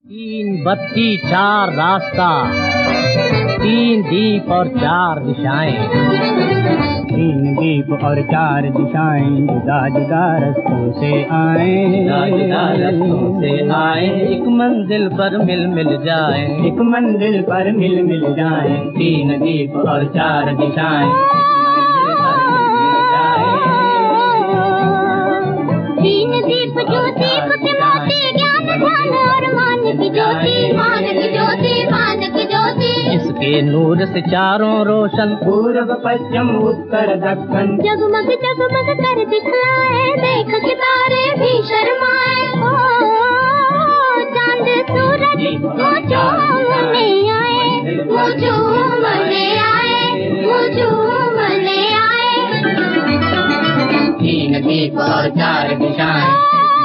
तीन बत्ती चार रास्ता, तीन दीप और चार दिशाएं। तीन दीप और चार दिशाएं जुदा जुदा रस्तों से आए, जुदा जुदा रस्तों से आए। एक मंजिल पर मिल मिल जाए, एक मंजिल पर मिल मिल जाए। तीन दीप और चार दिशाएं, तीन दीप जो दीप के मोती, ज्ञान ध्यान और मान की ज्योति, मान की ज्योति, मान की ज्योति। इसके नूर से चारों रोशन, पूर्व पश्चिम उत्तर दक्षिण जगमग जगमग कर दिखलाए, देख के तारे भी शर्माए। ओ चांद सूरज वो झूमने आए, वो झूमने आए, वो झूमने आए। तीन दीप और चार दिशाएं।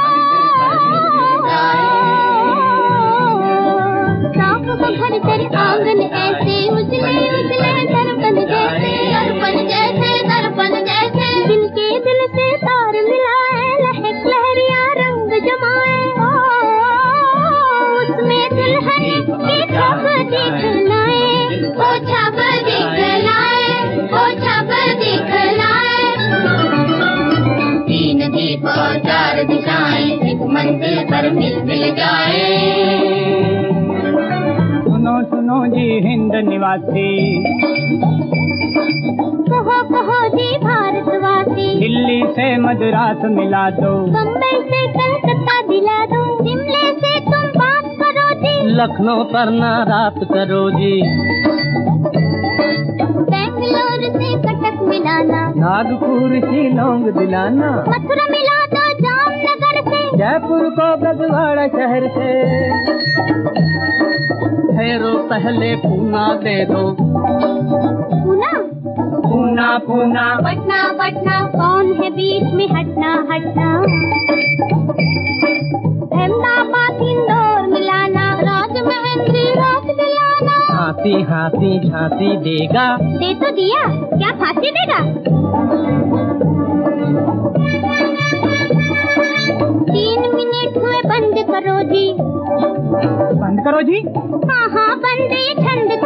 घर तेरे आंगन ऐसे उजले उजले दर्पण जैसे, दर्पण जैसे, दर्पण जैसे। दिल के दिल से तार मिलाए, लहक लहरिया रंग जमाए। ओ उसमें दुल्हन की छब दिखलाए, ओ छब दिखलाए, ओ छब दिखलाए। तीन दीप और चार दिशाएं, एक मंजिल पर मिल मिल जाए। सुनो सुनो जी हिंद निवासी, कहो जी भारतवासी। दिल्ली से मद्रास मिला दो, बम्बई से कलकत्ता दिला दो। शिमले से तुम बात करो जी, लखनऊ पर ना रात करो जी। बेंगलोर से कटक मिलाना, नागपुर शिलोंग दिलाना। मथुरा मिला दो जामनगर से, जयपुर को बगवाड़ा शहर से। ठहरो पहले पूना दे दो, पूना पूना पूना। पटना पटना, कौन है बीच में हटना हटना। अहमदाबाद इंदौर मिलाना, राजमहल रात दिलाना। हाँसी हाँसी झांसी देगा, दे तो दिया, क्या फांसी देगा। 3 मिनट हुए, बंद करो जी, बंद करो जी। हाँ हाँ बंद, ये ठंड